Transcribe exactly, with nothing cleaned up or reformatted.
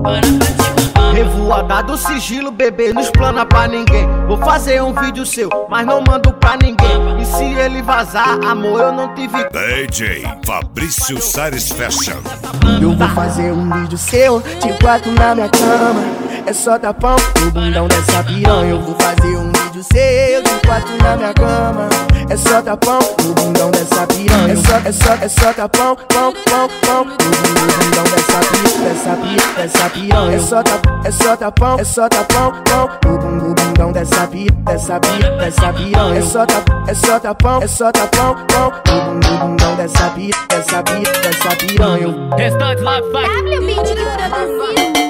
Revoada do sigilo, bebê, não explana pra ninguém. Vou fazer um vídeo seu, mas não mando pra ninguém. E se ele vazar, amor, eu não tive. D J Fabrício Sares Fashion. Eu vou fazer um vídeo seu, te quatro na minha cama. É só tapão no bundão dessa piranha. Eu vou fazer um vídeo seu, te quatro na minha cama. É só tapão no bundão dessa piranha. É só, é só, é só tapão, pão, pão, pão. No bundão dessa piranha, dessa piranha, dessa piranha. É só tapão, é só tapão, é só tapão, pão. No bundão dessa piranha, dessa piranha, dessa piranha. É só tapão, é só tapão, é só tapão, pão. No bundão dessa piranha, dessa piranha, dessa piranha. Restante lá vai. W Beat que produziu.